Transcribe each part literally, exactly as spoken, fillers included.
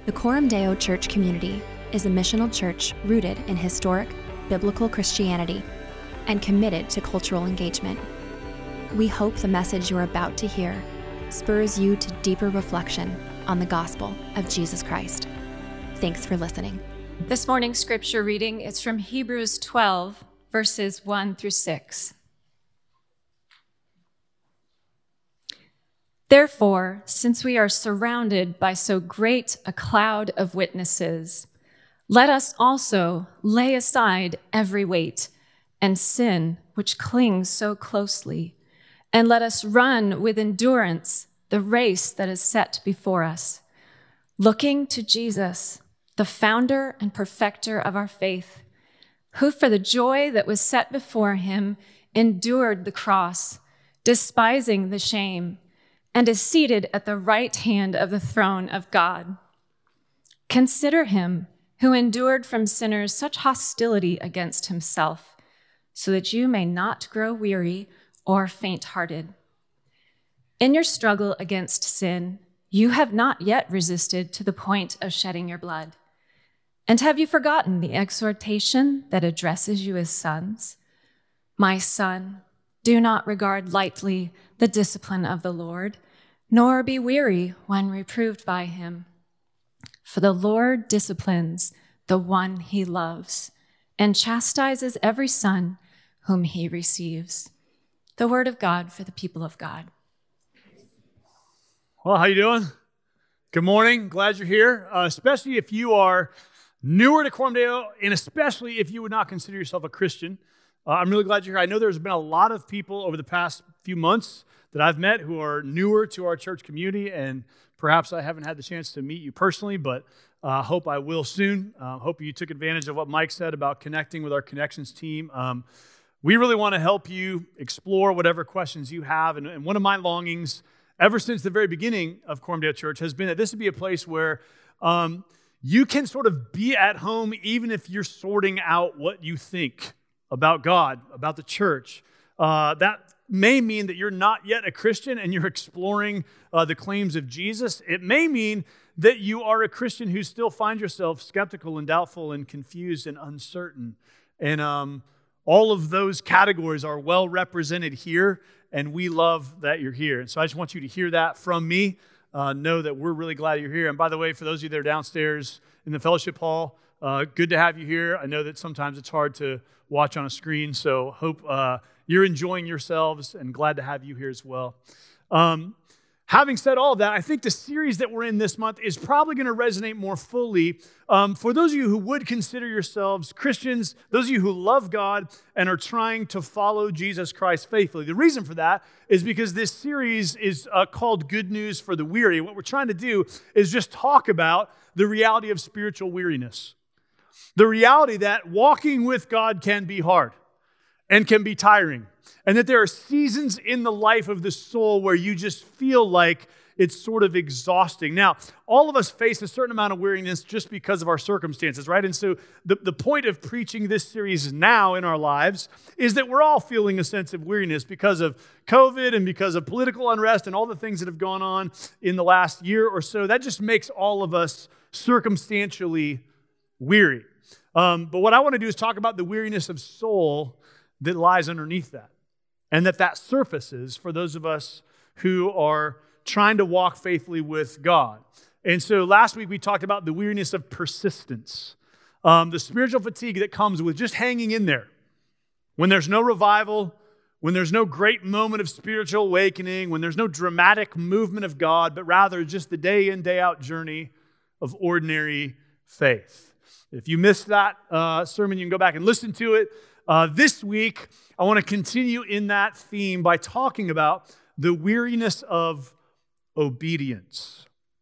The Coram Deo Church community is a missional church rooted in historic, biblical Christianity and committed to cultural engagement. We hope the message you're about to hear spurs you to deeper reflection on the gospel of Jesus Christ. Thanks for listening. This morning's scripture reading is from Hebrews twelve, verses one through six. Therefore, since we are surrounded by so great a cloud of witnesses, let us also lay aside every weight and sin which clings so closely, and let us run with endurance the race that is set before us, looking to Jesus, the founder and perfecter of our faith, who for the joy that was set before him endured the cross, despising the shame, and is seated at the right hand of the throne of God. Consider him who endured from sinners such hostility against himself, so that you may not grow weary or faint-hearted. In your struggle against sin, you have not yet resisted to the point of shedding your blood. And have you forgotten the exhortation that addresses you as sons? My son, do not regard lightly the discipline of the Lord, nor be weary when reproved by him. For the Lord disciplines the one he loves and chastises every son whom he receives. The word of God for the people of God. Well, how you doing? Good morning. Glad you're here, uh, especially if you are newer to Coram Deo, and especially if you would not consider yourself a Christian. Uh, I'm really glad you're here. I know there's been a lot of people over the past few months that I've met who are newer to our church community, and perhaps I haven't had the chance to meet you personally, but I uh, hope I will soon. Uh, hope you took advantage of what Mike said about connecting with our Connections team. Um, we really want to help you explore whatever questions you have, and, and one of my longings ever since the very beginning of Coram Deo Church has been that this would be a place where um, you can sort of be at home even if you're sorting out what you think about God, about the church. Uh, that may mean that you're not yet a Christian and you're exploring uh, the claims of Jesus. It may mean that you are a Christian who still finds yourself skeptical and doubtful and confused and uncertain. And um, all of those categories are well represented here, and we love that you're here. And so I just want you to hear that from me. Uh, know that we're really glad you're here. And by the way, for those of you that are downstairs in the fellowship hall, uh, good to have you here. I know that sometimes it's hard to watch on a screen, so hope uh, you're enjoying yourselves and glad to have you here as well. Um, having said all of that, I think the series that we're in this month is probably going to resonate more fully um, for those of you who would consider yourselves Christians, those of you who love God and are trying to follow Jesus Christ faithfully. The reason for that is because this series is uh, called Good News for the Weary. What we're trying to do is just talk about the reality of spiritual weariness. The reality that walking with God can be hard and can be tiring, and that there are seasons in the life of the soul where you just feel like it's sort of exhausting. Now, all of us face a certain amount of weariness just because of our circumstances, right? And so the, the point of preaching this series now in our lives is that we're all feeling a sense of weariness because of COVID and because of political unrest and all the things that have gone on in the last year or so. That just makes all of us circumstantially weary. Um, but what I want to do is talk about the weariness of soul that lies underneath that, and that that surfaces for those of us who are trying to walk faithfully with God. And so last week we talked about the weariness of persistence, um, the spiritual fatigue that comes with just hanging in there. When there's no revival, when there's no great moment of spiritual awakening, when there's no dramatic movement of God, but rather just the day in, day out journey of ordinary faith. If you missed that uh, sermon, you can go back and listen to it. Uh, this week, I want to continue in that theme by talking about the weariness of obedience.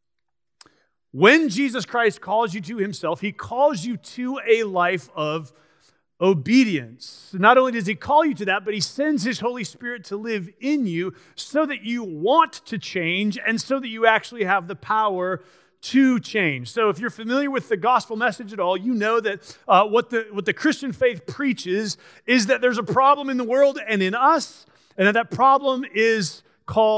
When Jesus Christ calls you to himself, he calls you to a life of obedience. Not only does he call you to that, but he sends his Holy Spirit to live in you so that you want to change and so that you actually have the power to change. So if you're familiar with the gospel message at all, you know that uh, what the what the Christian faith preaches is that there's a problem in the world and in us, and that that problem is called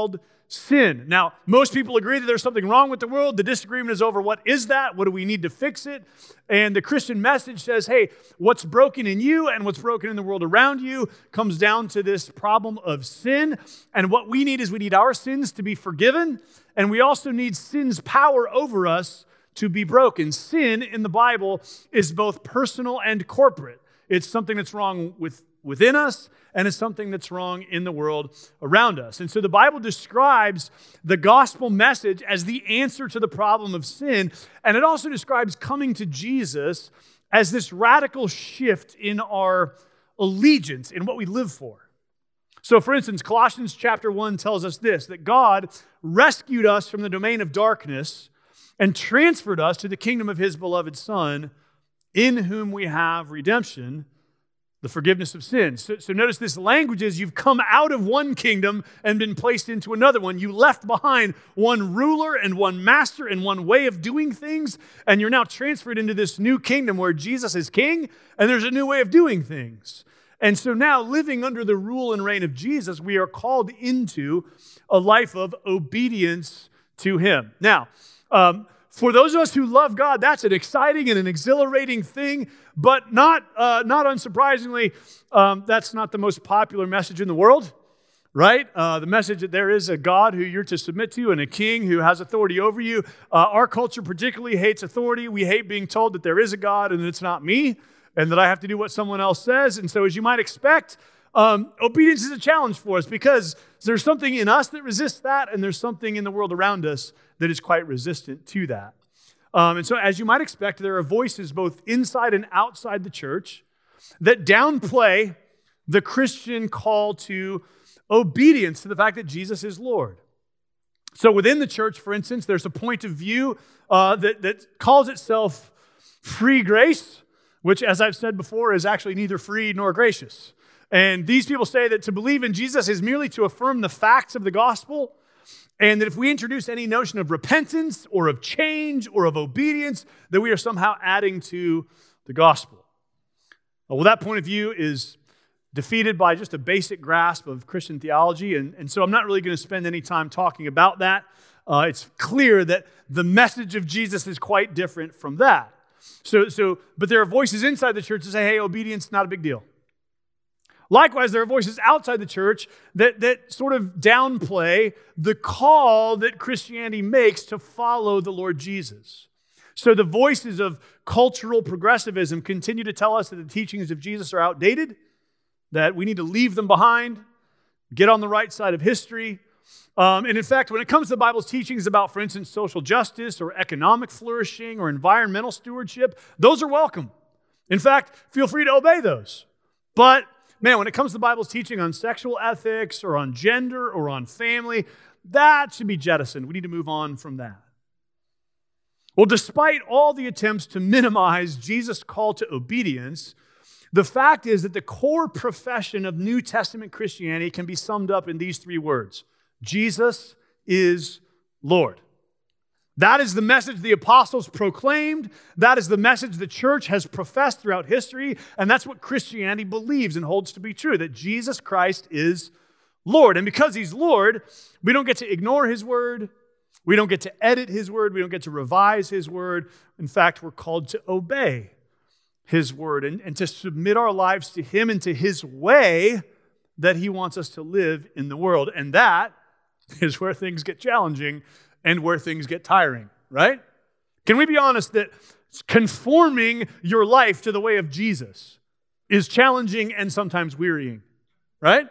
sin. Now, most people agree that there's something wrong with the world. The disagreement is over what is that? What do we need to fix it? And the Christian message says, hey, what's broken in you and what's broken in the world around you comes down to this problem of sin. And what we need is we need our sins to be forgiven. And we also need sin's power over us to be broken. Sin in the Bible is both personal and corporate. It's something that's wrong with, within us, and it's something that's wrong in the world around us. And so the Bible describes the gospel message as the answer to the problem of sin, and it also describes coming to Jesus as this radical shift in our allegiance, in what we live for. So for instance, Colossians chapter one tells us this, that God rescued us from the domain of darkness and transferred us to the kingdom of his beloved Son, in whom we have redemption, the forgiveness of sins. So, so notice this language is you've come out of one kingdom and been placed into another one. You left behind one ruler and one master and one way of doing things, and you're now transferred into this new kingdom where Jesus is king, and there's a new way of doing things. And so now, living under the rule and reign of Jesus, we are called into a life of obedience to him. Now, um, for those of us who love God, that's an exciting and an exhilarating thing, but not uh, not unsurprisingly, um, that's not the most popular message in the world, right? Uh, the message that there is a God who you're to submit to and a king who has authority over you. Uh, our culture particularly hates authority. We hate being told that there is a God and it's not me, and that I have to do what someone else says. And so as you might expect, um, obedience is a challenge for us because there's something in us that resists that, and there's something in the world around us that is quite resistant to that. Um, and so as you might expect, there are voices both inside and outside the church that downplay the Christian call to obedience to the fact that Jesus is Lord. So within the church, for instance, there's a point of view uh, that, that calls itself free grace, which, as I've said before, is actually neither free nor gracious. And these people say that to believe in Jesus is merely to affirm the facts of the gospel, and that if we introduce any notion of repentance or of change or of obedience, that we are somehow adding to the gospel. Well, that point of view is defeated by just a basic grasp of Christian theology, and, and so I'm not really going to spend any time talking about that. Uh, it's clear that the message of Jesus is quite different from that. So, so, but there are voices inside the church that say, hey, obedience is not a big deal. Likewise, there are voices outside the church that, that sort of downplay the call that Christianity makes to follow the Lord Jesus. So the voices of cultural progressivism continue to tell us that the teachings of Jesus are outdated, that we need to leave them behind, get on the right side of history. Um, and in fact, when it comes to the Bible's teachings about, for instance, social justice or economic flourishing or environmental stewardship, those are welcome. In fact, feel free to obey those. But man, when it comes to the Bible's teaching on sexual ethics or on gender or on family, that should be jettisoned. We need to move on from that. Well, despite all the attempts to minimize Jesus' call to obedience, the fact is that the core profession of New Testament Christianity can be summed up in these three words: Jesus is Lord. That is the message the apostles proclaimed. That is the message the church has professed throughout history. And that's what Christianity believes and holds to be true, that Jesus Christ is Lord. And because he's Lord, we don't get to ignore his word. We don't get to edit his word. We don't get to revise his word. In fact, we're called to obey his word and, and to submit our lives to him and to his way that he wants us to live in the world. And that is where things get challenging and where things get tiring, right? Can we be honest that conforming your life to the way of Jesus is challenging and sometimes wearying, right?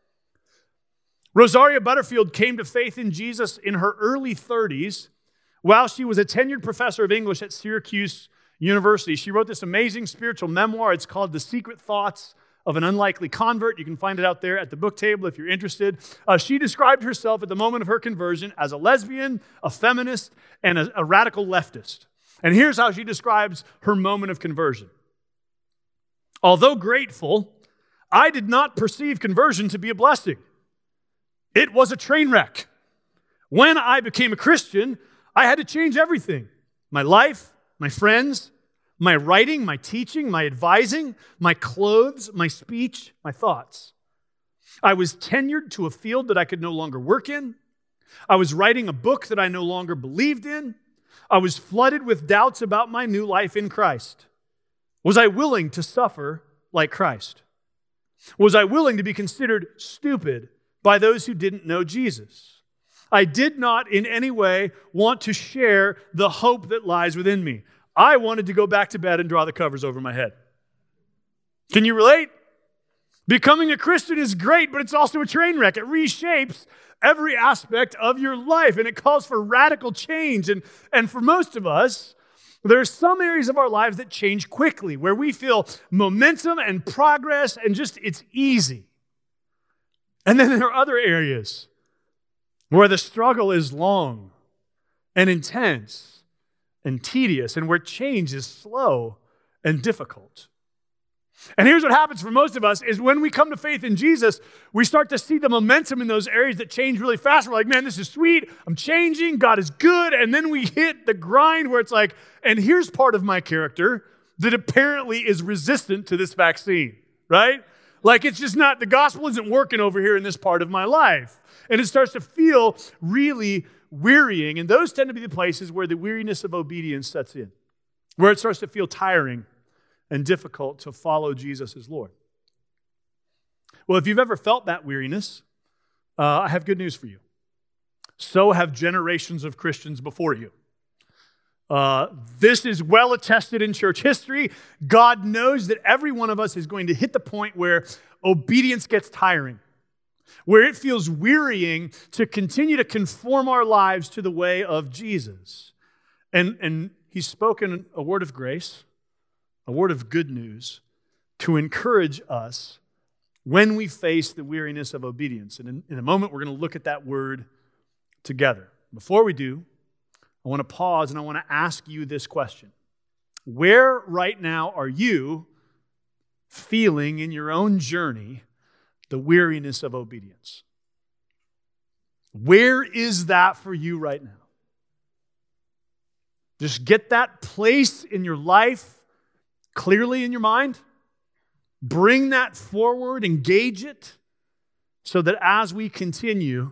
Rosaria Butterfield came to faith in Jesus in her early thirties while she was a tenured professor of English at Syracuse University. She wrote this amazing spiritual memoir. It's called The Secret Thoughts of an Unlikely Convert. You can find it out there at the book table if you're interested. Uh, she described herself at the moment of her conversion as a lesbian, a feminist, and a, a radical leftist. And here's how she describes her moment of conversion. Although grateful, I did not perceive conversion to be a blessing. It was a train wreck. When I became a Christian, I had to change everything. My life, my friends, my writing, my teaching, my advising, my clothes, my speech, my thoughts. I was tenured to a field that I could no longer work in. I was writing a book that I no longer believed in. I was flooded with doubts about my new life in Christ. Was I willing to suffer like Christ? Was I willing to be considered stupid by those who didn't know Jesus? I did not in any way want to share the hope that lies within me. I wanted to go back to bed and draw the covers over my head. Can you relate? Becoming a Christian is great, but it's also a train wreck. It reshapes every aspect of your life, and it calls for radical change. And, and for most of us, there are some areas of our lives that change quickly, where we feel momentum and progress and just it's easy. And then there are other areas where the struggle is long and intense and tedious, and where change is slow and difficult. And here's what happens for most of us is when we come to faith in Jesus, we start to see the momentum in those areas that change really fast. We're like, man, this is sweet. I'm changing. God is good. And then we hit the grind where it's like, and here's part of my character that apparently is resistant to this vaccine, right? Like it's just not, the gospel isn't working over here in this part of my life. And it starts to feel really wearying. And those tend to be the places where the weariness of obedience sets in, where it starts to feel tiring and difficult to follow Jesus as Lord. Well, if you've ever felt that weariness, uh, I have good news for you. So have generations of Christians before you. Uh, this is well attested in church history. God knows that every one of us is going to hit the point where obedience gets tiring, where it feels wearying to continue to conform our lives to the way of Jesus. And, and he's spoken a word of grace, a word of good news to encourage us when we face the weariness of obedience. And in, in a moment, we're going to look at that word together. Before we do, I want to pause and I want to ask you this question. Where right now are you feeling in your own journey the weariness of obedience? Where is that for you right now? Just get that place in your life clearly in your mind. Bring that forward, engage it, so that as we continue,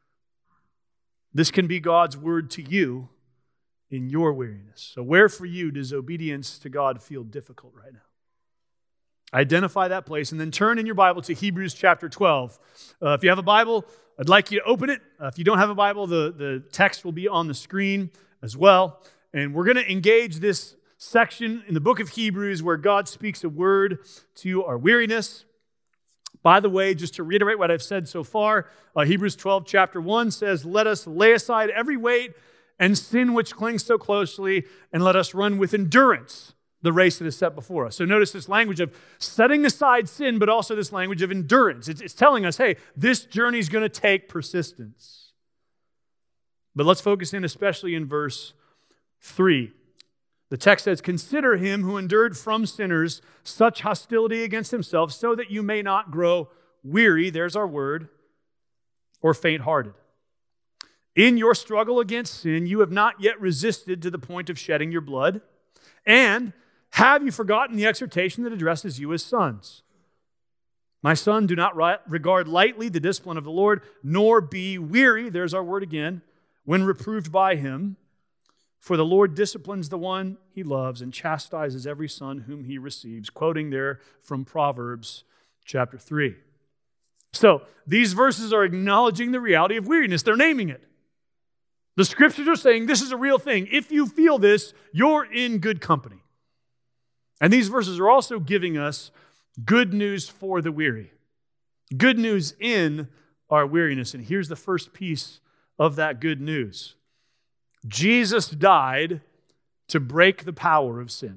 this can be God's word to you in your weariness. So where for you does obedience to God feel difficult right now? Identify that place and then turn in your Bible to Hebrews chapter twelve. Uh, if you have a Bible, I'd like you to open it. Uh, if you don't have a Bible, the, the text will be on the screen as well. And we're going to engage this section in the book of Hebrews where God speaks a word to our weariness. By the way, just to reiterate what I've said so far, uh, Hebrews twelve, chapter one says, let us lay aside every weight and sin which clings so closely, and let us run with endurance the race that is set before us. So notice this language of setting aside sin, but also this language of endurance. It's, it's telling us, hey, this journey is going to take persistence. But let's focus in especially in verse three. The text says, consider him who endured from sinners such hostility against himself so that you may not grow weary, there's our word, or faint-hearted. In your struggle against sin, you have not yet resisted to the point of shedding your blood. And have you forgotten the exhortation that addresses you as sons? My son, do not regard lightly the discipline of the Lord, nor be weary, there's our word again, when reproved by him. For the Lord disciplines the one he loves and chastises every son whom he receives. Quoting there from Proverbs chapter three. So these verses are acknowledging the reality of weariness. They're naming it. The scriptures are saying this is a real thing. If you feel this, you're in good company. And these verses are also giving us good news for the weary. Good news in our weariness. And here's the first piece of that good news. Jesus died to break the power of sin.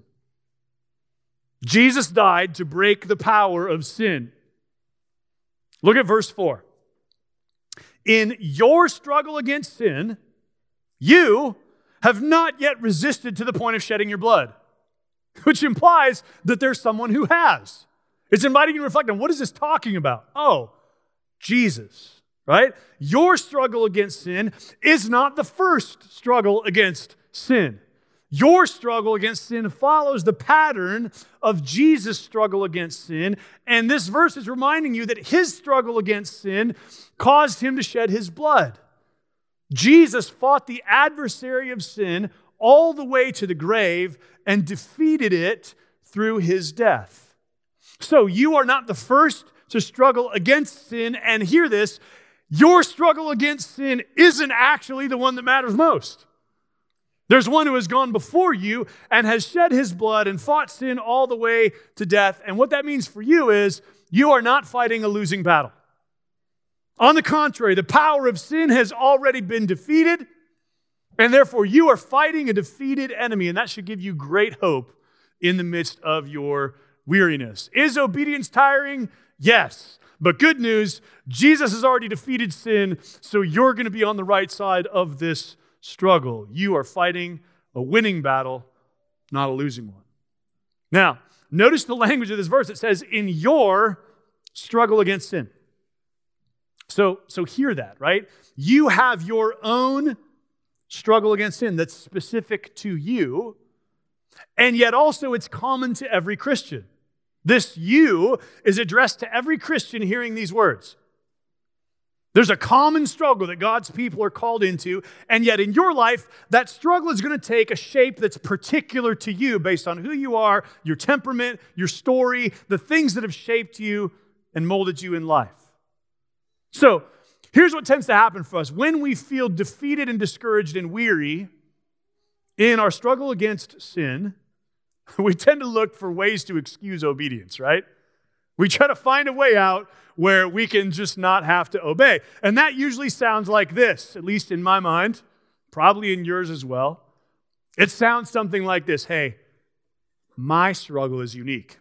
Jesus died to break the power of sin. Look at verse four. In your struggle against sin, you have not yet resisted to the point of shedding your blood, which implies that there's someone who has. It's inviting you to reflect on what is this talking about? Oh, Jesus. Right? Your struggle against sin is not the first struggle against sin. Your struggle against sin follows the pattern of Jesus' struggle against sin. And this verse is reminding you that his struggle against sin caused him to shed his blood. Jesus fought the adversary of sin all the way to the grave and defeated it through his death. So you are not the first to struggle against sin, and hear this, your struggle against sin isn't actually the one that matters most. There's one who has gone before you and has shed his blood and fought sin all the way to death. And what that means for you is you are not fighting a losing battle. On the contrary, the power of sin has already been defeated, and therefore you are fighting a defeated enemy, and that should give you great hope in the midst of your weariness. Is obedience tiring? Yes. But good news, Jesus has already defeated sin, so you're going to be on the right side of this struggle. You are fighting a winning battle, not a losing one. Now, notice the language of this verse. It says, in your struggle against sin. So, so hear that, right? You have your own struggle against sin that's specific to you, and yet also it's common to every Christian. This you is addressed to every Christian hearing these words. There's a common struggle that God's people are called into, and yet in your life, that struggle is going to take a shape that's particular to you based on who you are, your temperament, your story, the things that have shaped you and molded you in life. So, here's what tends to happen for us. When we feel defeated and discouraged and weary in our struggle against sin, we tend to look for ways to excuse obedience, right? We try to find a way out where we can just not have to obey. And that usually sounds like this, at least in my mind, probably in yours as well. It sounds something like this. Hey, my struggle is unique.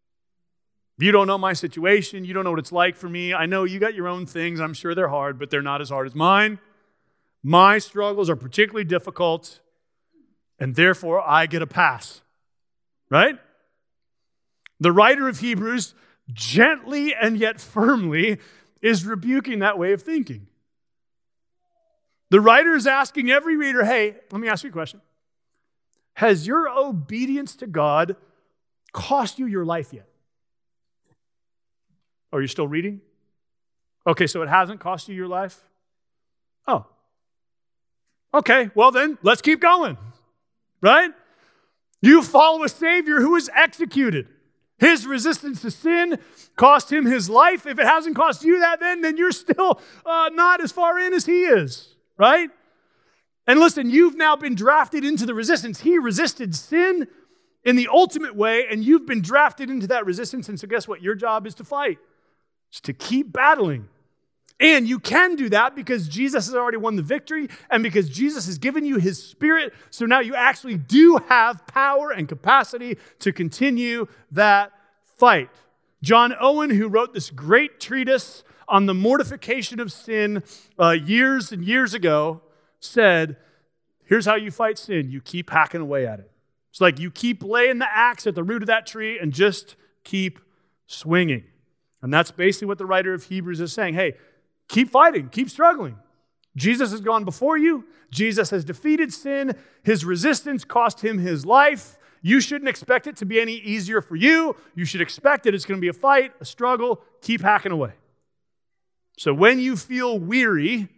You don't know my situation. You don't know what it's like for me. I know you got your own things. I'm sure they're hard, but they're not as hard as mine. My struggles are particularly difficult, and therefore I get a pass. Right? The writer of Hebrews gently and yet firmly is rebuking that way of thinking. The writer is asking every reader, hey, let me ask you a question. Has your obedience to God cost you your life yet? Oh, you're still reading? Okay, so it hasn't cost you your life? Oh. Okay, well then, let's keep going. Right? You follow a Savior who was executed. His resistance to sin cost him his life. If it hasn't cost you that then, then you're still uh, not as far in as he is, right? And listen, you've now been drafted into the resistance. He resisted sin in the ultimate way, and you've been drafted into that resistance. And so guess what? Your job is to fight. It's to keep battling. And you can do that because Jesus has already won the victory and because Jesus has given you his Spirit. So now you actually do have power and capacity to continue that fight. John Owen, who wrote this great treatise on the mortification of sin uh, years and years ago, said, here's how you fight sin. You keep hacking away at it. It's like you keep laying the axe at the root of that tree and just keep swinging. And that's basically what the writer of Hebrews is saying. Hey, keep fighting, keep struggling. Jesus has gone before you. Jesus has defeated sin. His resistance cost him his life. You shouldn't expect it to be any easier for you. You should expect that it's going to be a fight, a struggle. Keep hacking away. So when you feel weary,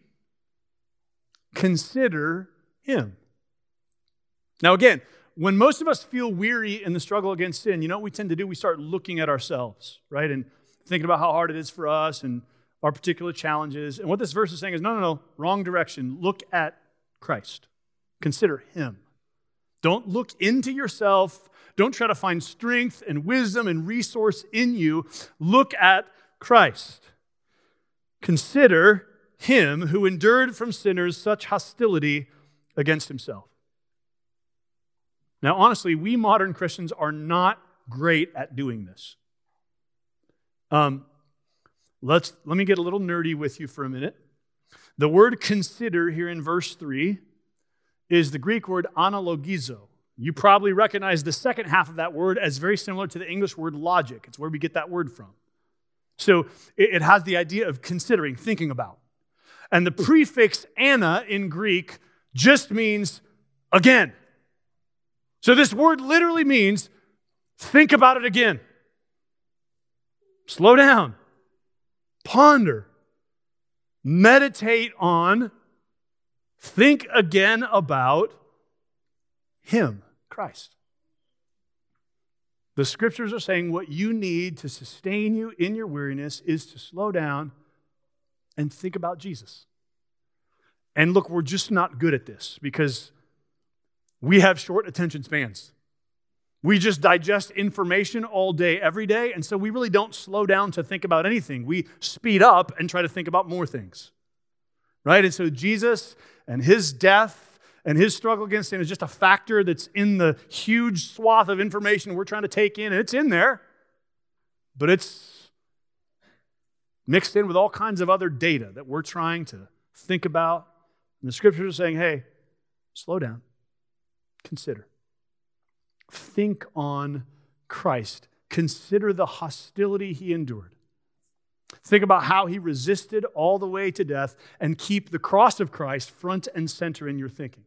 consider him. Now again, when most of us feel weary in the struggle against sin, you know what we tend to do? We start looking at ourselves, right? And thinking about how hard it is for us and our particular challenges. And what this verse is saying is, no, no, no, wrong direction. Look at Christ. Consider him. Don't look into yourself. Don't try to find strength and wisdom and resource in you. Look at Christ. Consider him who endured from sinners such hostility against himself. Now, honestly, we modern Christians are not great at doing this. Um, let's let me get a little nerdy with you for a minute. The word consider here in verse three is the Greek word analogizo. You probably recognize the second half of that word as very similar to the English word logic. It's where we get that word from. So it, it has the idea of considering, thinking about. And the prefix ana in Greek just means again. So this word literally means think about it again. Slow down. Ponder. Meditate on Think again about him, Christ. The scriptures are saying what you need to sustain you in your weariness is to slow down and think about Jesus. And look, we're just not good at this because we have short attention spans. We just digest information all day, every day, and so we really don't slow down to think about anything. We speed up and try to think about more things, right? And so Jesus and his death and his struggle against sin is just a factor that's in the huge swath of information we're trying to take in, and it's in there, but it's mixed in with all kinds of other data that we're trying to think about. And the scriptures are saying, hey, slow down, consider. Think on Christ. Consider the hostility he endured. Think about how he resisted all the way to death, and keep the cross of Christ front and center in your thinking.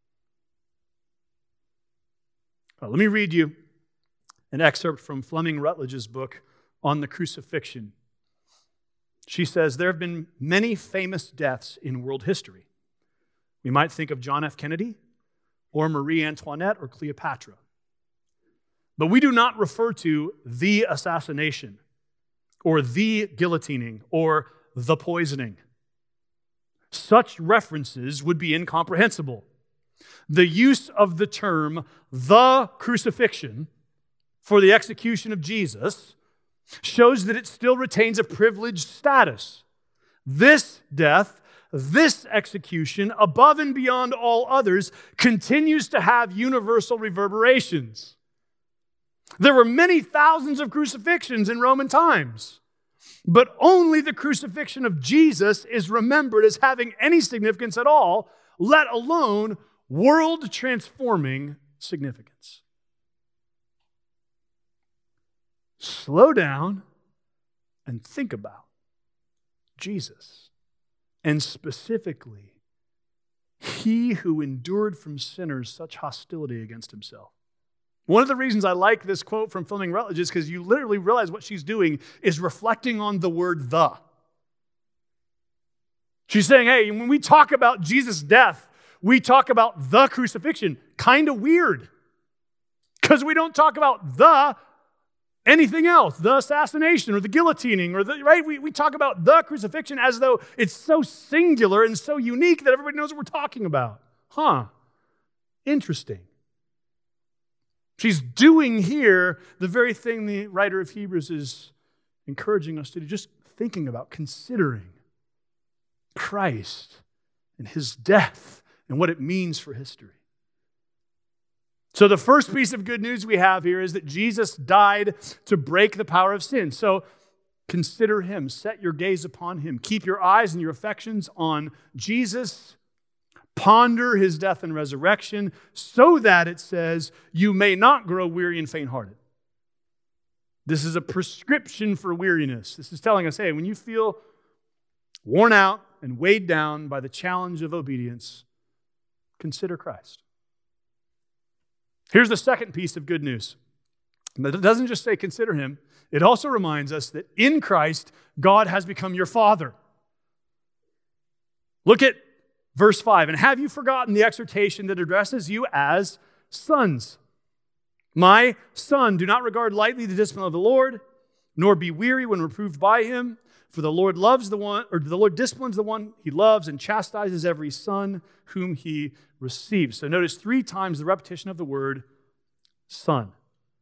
Well, let me read you an excerpt from Fleming Rutledge's book on the crucifixion. She says, there have been many famous deaths in world history. We might think of John F. Kennedy or Marie Antoinette or Cleopatra. But we do not refer to the assassination or the guillotining or the poisoning. Such references would be incomprehensible. The use of the term the crucifixion for the execution of Jesus shows that it still retains a privileged status. This death, this execution, above and beyond all others, continues to have universal reverberations. There were many thousands of crucifixions in Roman times, but only the crucifixion of Jesus is remembered as having any significance at all, let alone world-transforming significance. Slow down and think about Jesus, and specifically, he who endured from sinners such hostility against himself. One of the reasons I like this quote from Fleming Rutledge is because you literally realize what she's doing is reflecting on the word the. She's saying, hey, when we talk about Jesus' death, we talk about the crucifixion. Kind of weird. Because we don't talk about the anything else, the assassination or the guillotining, or the, right? We, we talk about the crucifixion as though it's so singular and so unique that everybody knows what we're talking about. Huh. Interesting. She's doing here the very thing the writer of Hebrews is encouraging us to do, just thinking about, considering Christ and his death and what it means for history. So the first piece of good news we have here is that Jesus died to break the power of sin. So consider him, set your gaze upon him, keep your eyes and your affections on Jesus. Ponder his death and resurrection so that, it says, you may not grow weary and faint-hearted. This is a prescription for weariness. This is telling us, hey, when you feel worn out and weighed down by the challenge of obedience, consider Christ. Here's the second piece of good news. It doesn't just say consider him. It also reminds us that in Christ, God has become your Father. Look at verse five, and have you forgotten the exhortation that addresses you as sons? My son, do not regard lightly the discipline of the Lord, nor be weary when reproved by him. For the Lord loves the one, or the Lord disciplines the one he loves and chastises every son whom he receives. So notice three times the repetition of the word son.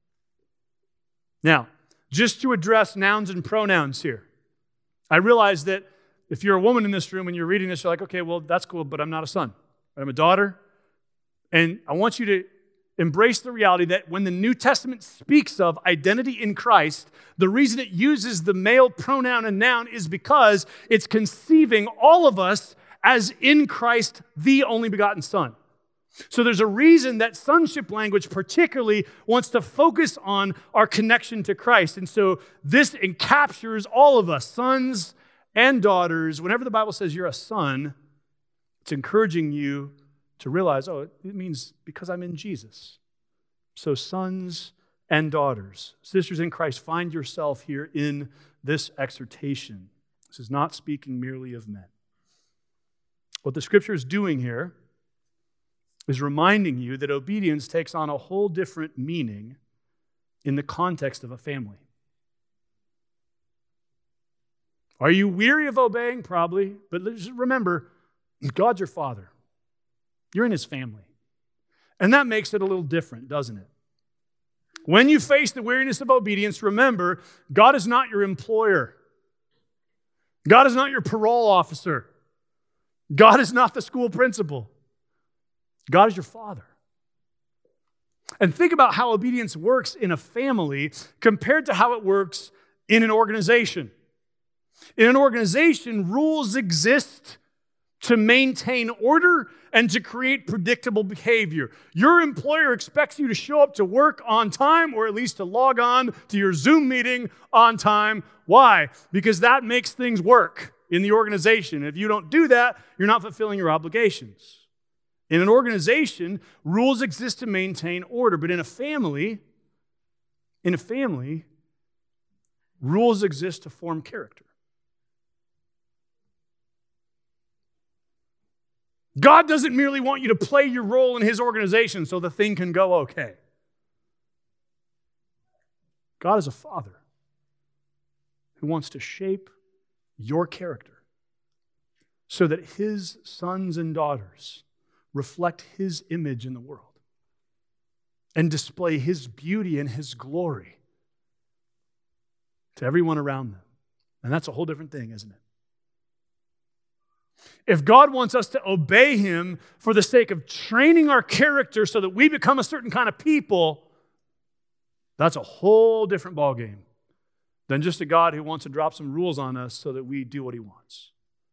Now, just to address nouns and pronouns here, I realize that if you're a woman in this room and you're reading this, you're like, okay, well, that's cool, but I'm not a son. I'm a daughter. And I want you to embrace the reality that when the New Testament speaks of identity in Christ, the reason it uses the male pronoun and noun is because it's conceiving all of us as in Christ, the only begotten Son. So there's a reason that sonship language particularly wants to focus on our connection to Christ. And so this encaptures all of us, sons and daughters. Whenever the Bible says you're a son, it's encouraging you to realize, oh, it means because I'm in Jesus. So sons and daughters, sisters in Christ, find yourself here in this exhortation. This is not speaking merely of men. What the scripture is doing here is reminding you that obedience takes on a whole different meaning in the context of a family. Are you weary of obeying? Probably. But just remember, God's your father. You're in his family. And that makes it a little different, doesn't it? When you face the weariness of obedience, remember, God is not your employer. God is not your parole officer. God is not the school principal. God is your father. And think about how obedience works in a family compared to how it works in an organization. In an organization, rules exist to maintain order and to create predictable behavior. Your employer expects you to show up to work on time, or at least to log on to your Zoom meeting on time. Why? Because that makes things work in the organization. If you don't do that, you're not fulfilling your obligations. In an organization, rules exist to maintain order, but in a family, in a family, rules exist to form character. God doesn't merely want you to play your role in his organization so the thing can go okay. God is a father who wants to shape your character so that his sons and daughters reflect his image in the world and display his beauty and his glory to everyone around them. And that's a whole different thing, isn't it? If God wants us to obey him for the sake of training our character so that we become a certain kind of people, that's a whole different ballgame than just a God who wants to drop some rules on us so that we do what he wants.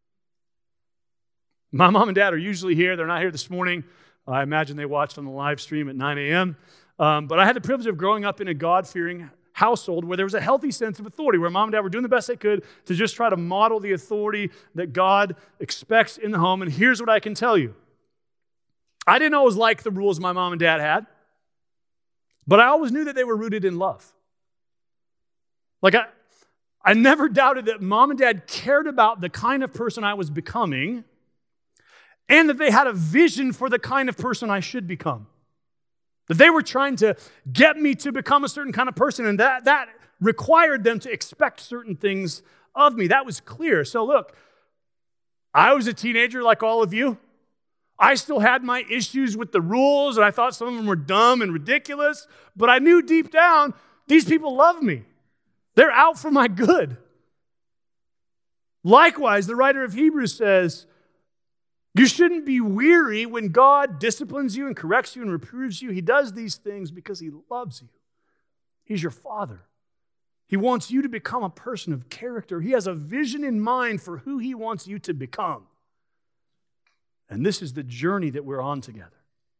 My mom and dad are usually here. They're not here this morning. I imagine they watched on the live stream at nine a.m. Um, but I had the privilege of growing up in a God-fearing household where there was a healthy sense of authority, where mom and dad were doing the best they could to just try to model the authority that God expects in the home. And here's what I can tell you. I didn't always like the rules my mom and dad had, but I always knew that they were rooted in love. Like I, I never doubted that mom and dad cared about the kind of person I was becoming and that they had a vision for the kind of person I should become. That they were trying to get me to become a certain kind of person, and that, that required them to expect certain things of me. That was clear. So look, I was a teenager like all of you. I still had my issues with the rules, and I thought some of them were dumb and ridiculous, but I knew deep down, these people love me. They're out for my good. Likewise, the writer of Hebrews says, you shouldn't be weary when God disciplines you and corrects you and reproves you. He does these things because he loves you. He's your father. He wants you to become a person of character. He has a vision in mind for who he wants you to become. And this is the journey that we're on together.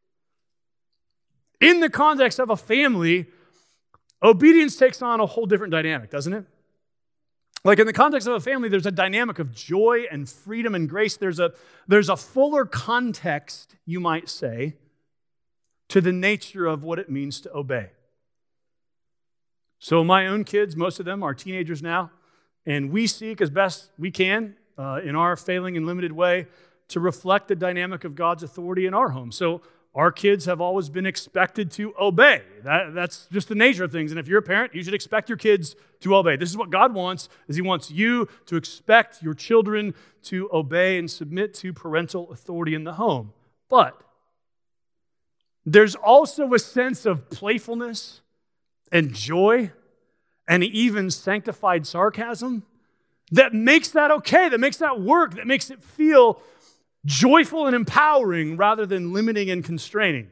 In the context of a family, obedience takes on a whole different dynamic, doesn't it? Like in the context of a family, there's a dynamic of joy and freedom and grace. There's a, there's a fuller context, you might say, to the nature of what it means to obey. So my own kids, most of them are teenagers now, and we seek as best we can, uh, in our failing and limited way, to reflect the dynamic of God's authority in our home. So our kids have always been expected to obey. That, that's just the nature of things. And if you're a parent, you should expect your kids to obey. This is what God wants, is he wants you to expect your children to obey and submit to parental authority in the home. But there's also a sense of playfulness and joy and even sanctified sarcasm that makes that okay, that makes that work, that makes it feel joyful and empowering rather than limiting and constraining.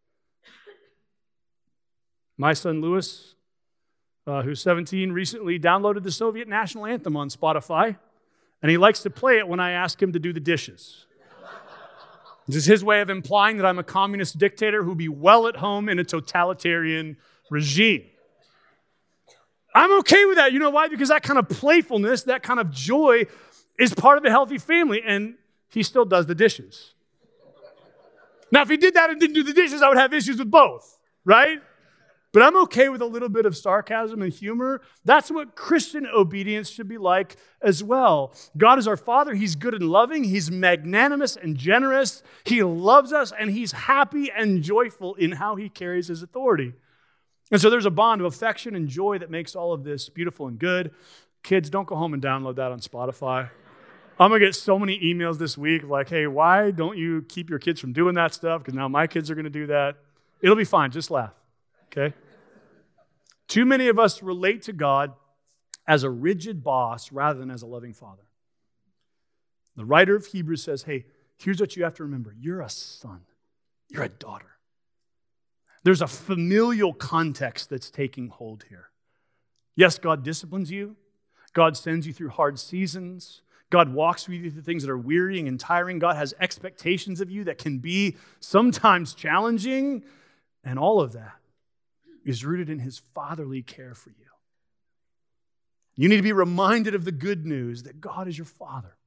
My son Lewis, uh, who's seventeen, recently downloaded the Soviet national anthem on Spotify, and he likes to play it when I ask him to do the dishes. This is his way of implying that I'm a communist dictator who'd be well at home in a totalitarian regime. I'm okay with that. You know why? Because that kind of playfulness, that kind of joy is part of a healthy family, and he still does the dishes. Now, if he did that and didn't do the dishes, I would have issues with both, right? But I'm okay with a little bit of sarcasm and humor. That's what Christian obedience should be like as well. God is our Father. He's good and loving. He's magnanimous and generous. He loves us, and he's happy and joyful in how he carries his authority. And so there's a bond of affection and joy that makes all of this beautiful and good. Kids, don't go home and download that on Spotify. I'm going to get so many emails this week like, hey, why don't you keep your kids from doing that stuff? Because now my kids are going to do that. It'll be fine. Just laugh. Okay? Too many of us relate to God as a rigid boss rather than as a loving father. The writer of Hebrews says, hey, here's what you have to remember. You're a son. You're a daughter. There's a familial context that's taking hold here. Yes, God disciplines you. God sends you through hard seasons. God walks with you through things that are wearying and tiring. God has expectations of you that can be sometimes challenging. And all of that is rooted in his fatherly care for you. You need to be reminded of the good news that God is your Father.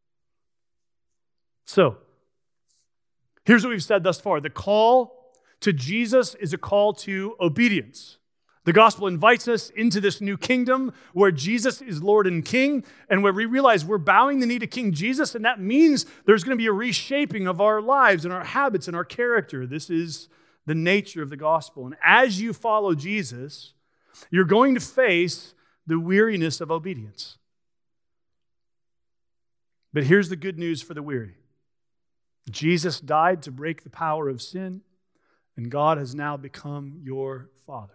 So, here's what we've said thus far. The call to Jesus is a call to obedience. The gospel invites us into this new kingdom where Jesus is Lord and King, and where we realize we're bowing the knee to King Jesus, and that means there's going to be a reshaping of our lives and our habits and our character. This is the nature of the gospel. And as you follow Jesus, you're going to face the weariness of obedience. But here's the good news for the weary. Jesus died to break the power of sin, and God has now become your Father.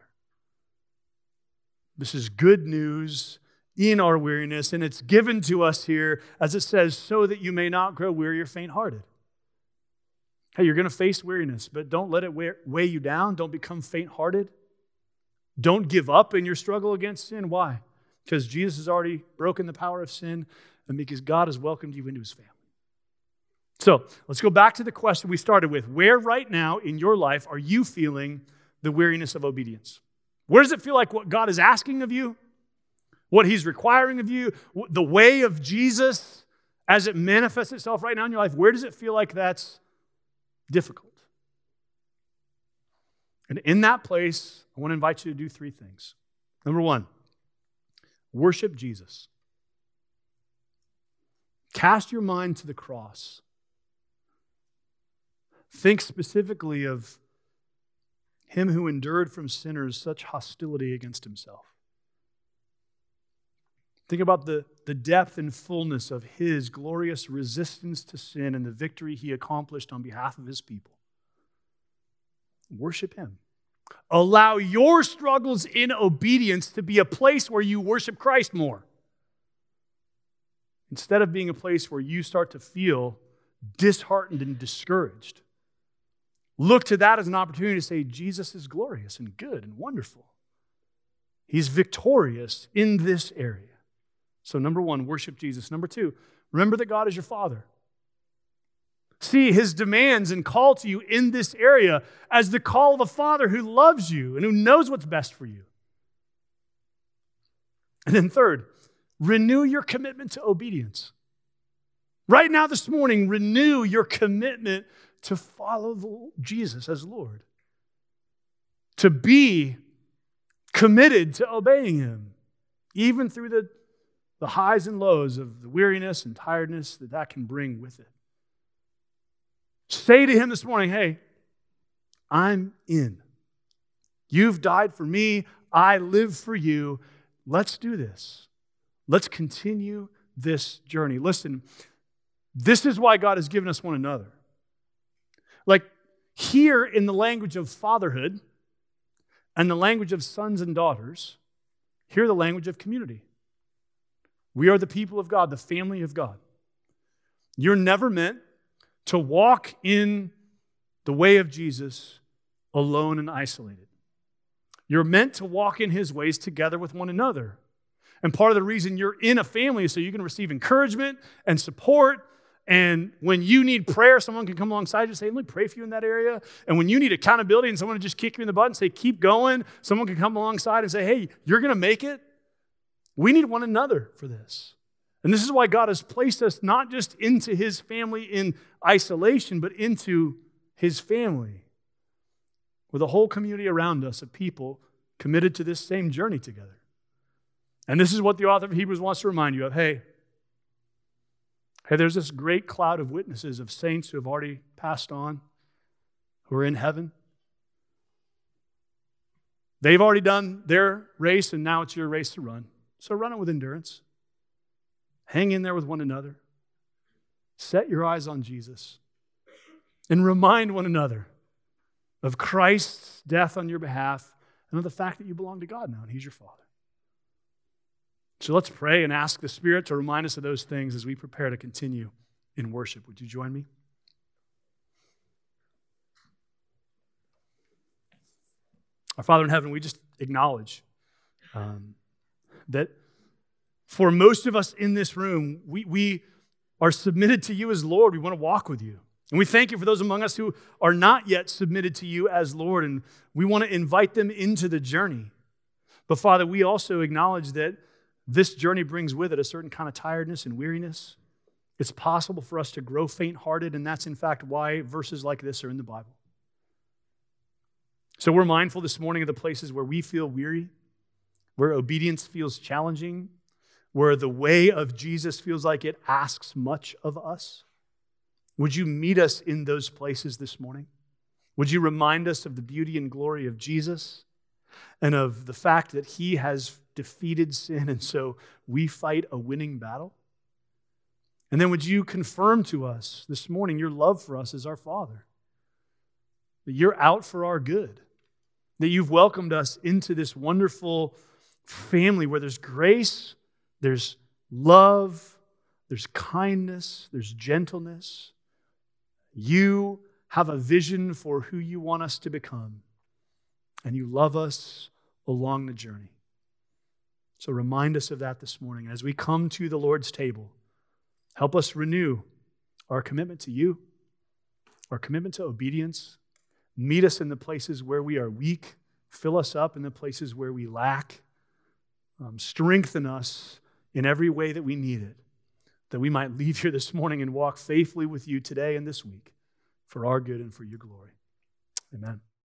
This is good news in our weariness, and it's given to us here, as it says, so that you may not grow weary or faint-hearted. Hey, you're going to face weariness, but don't let it weigh you down. Don't become faint-hearted. Don't give up in your struggle against sin. Why? Because Jesus has already broken the power of sin, and because God has welcomed you into his family. So let's go back to the question we started with. Where right now in your life are you feeling the weariness of obedience? Where does it feel like what God is asking of you? What he's requiring of you? The way of Jesus as it manifests itself right now in your life, where does it feel like that's difficult? And in that place, I want to invite you to do three things. Number one, worship Jesus. Cast your mind to the cross. Think specifically of him who endured from sinners such hostility against himself. Think about the, the depth and fullness of his glorious resistance to sin and the victory he accomplished on behalf of his people. Worship him. Allow your struggles in obedience to be a place where you worship Christ more, instead of being a place where you start to feel disheartened and discouraged. Look to that as an opportunity to say, Jesus is glorious and good and wonderful. He's victorious in this area. So number one, worship Jesus. Number two, remember that God is your Father. See his demands and call to you in this area as the call of a Father who loves you and who knows what's best for you. And then third, renew your commitment to obedience. Right now this morning, renew your commitment to follow Jesus as Lord. To be committed to obeying him, even through the, the highs and lows of the weariness and tiredness that that can bring with it. Say to him this morning, hey, I'm in. You've died for me. I live for you. Let's do this. Let's continue this journey. Listen, this is why God has given us one another. Like here in the language of fatherhood and the language of sons and daughters, hear the language of community. We are the people of God, the family of God. You're never meant to walk in the way of Jesus alone and isolated. You're meant to walk in his ways together with one another. And part of the reason you're in a family is so you can receive encouragement and support. And when you need prayer, someone can come alongside you and say, let me pray for you in that area. And when you need accountability and someone to just kick you in the butt and say, keep going, someone can come alongside and say, hey, you're going to make it. We need one another for this. And this is why God has placed us not just into his family in isolation, but into his family. with a whole community around us of people committed to this same journey together. And this is what the author of Hebrews wants to remind you of. Hey, hey, there's this great cloud of witnesses, of saints who have already passed on, who are in heaven. They've already done their race, and now it's your race to run. So run it with endurance. Hang in there with one another. Set your eyes on Jesus. And remind one another of Christ's death on your behalf and of the fact that you belong to God now, and He's your Father. So let's pray and ask the Spirit to remind us of those things as we prepare to continue in worship. Would you join me? Our Father in heaven, we just acknowledge um, that for most of us in this room, we, we are submitted to you as Lord. We want to walk with you. And we thank you for those among us who are not yet submitted to you as Lord, and we want to invite them into the journey. But Father, we also acknowledge that this journey brings with it a certain kind of tiredness and weariness. It's possible for us to grow faint-hearted, and that's in fact why verses like this are in the Bible. So we're mindful this morning of the places where we feel weary, where obedience feels challenging, where the way of Jesus feels like it asks much of us. Would you meet us in those places this morning? Would you remind us of the beauty and glory of Jesus and of the fact that He has defeated sin, and so we fight a winning battle? And then would you confirm to us this morning your love for us as our Father, that you're out for our good, that you've welcomed us into this wonderful family where there's grace, there's love, there's kindness, there's gentleness. You have a vision for who you want us to become, and you love us along the journey. So remind us of that this morning. As we come to the Lord's table, help us renew our commitment to you, our commitment to obedience. Meet us in the places where we are weak. Fill us up in the places where we lack. Um, strengthen us in every way that we need it, that we might leave here this morning and walk faithfully with you today and this week for our good and for your glory. Amen.